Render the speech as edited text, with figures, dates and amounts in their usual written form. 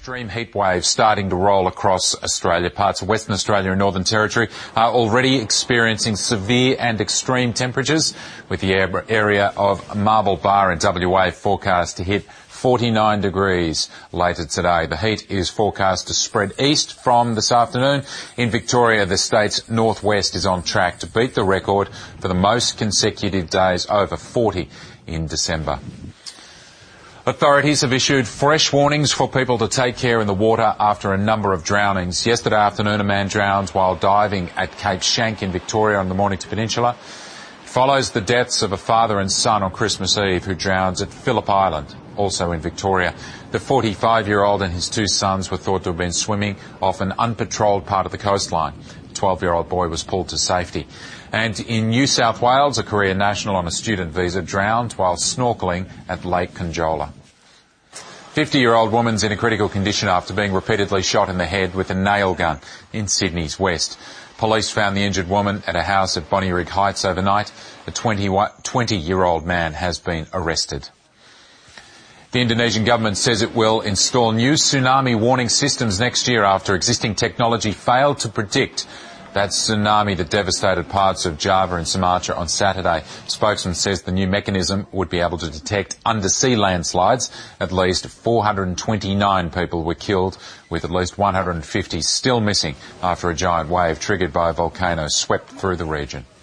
extreme heat wave starting to roll across Australia. Parts of Western Australia and Northern Territory are already experiencing severe and extreme temperatures, with the area of Marble Bar in WA forecast to hit 49 degrees later today. The heat is forecast to spread east from this afternoon. In Victoria, the state's northwest is on track to beat the record for the most consecutive days over 40 in December. Authorities have issued fresh warnings for people to take care in the water after a number of drownings. Yesterday afternoon, a man drowned while diving at Cape Schanck in Victoria on the Mornington Peninsula. It follows the deaths of a father and son on Christmas Eve who drowned at Phillip Island, also in Victoria. The 45-year-old and his two sons were thought to have been swimming off an unpatrolled part of the coastline. The 12-year-old boy was pulled to safety. And in New South Wales, a Korean national on a student visa drowned while snorkelling at Lake Conjola. 50-year-old woman's in a critical condition after being repeatedly shot in the head with a nail gun in Sydney's west. Police found the injured woman at a house at Bonnyrigg Heights overnight. A 20-year-old man has been arrested. The Indonesian government says it will install new tsunami warning systems next year after existing technology failed to predict that tsunami that devastated parts of Java and Sumatra on Saturday. Spokesman says the new mechanism would be able to detect undersea landslides. At least 429 people were killed, with at least 150 still missing after a giant wave triggered by a volcano swept through the region.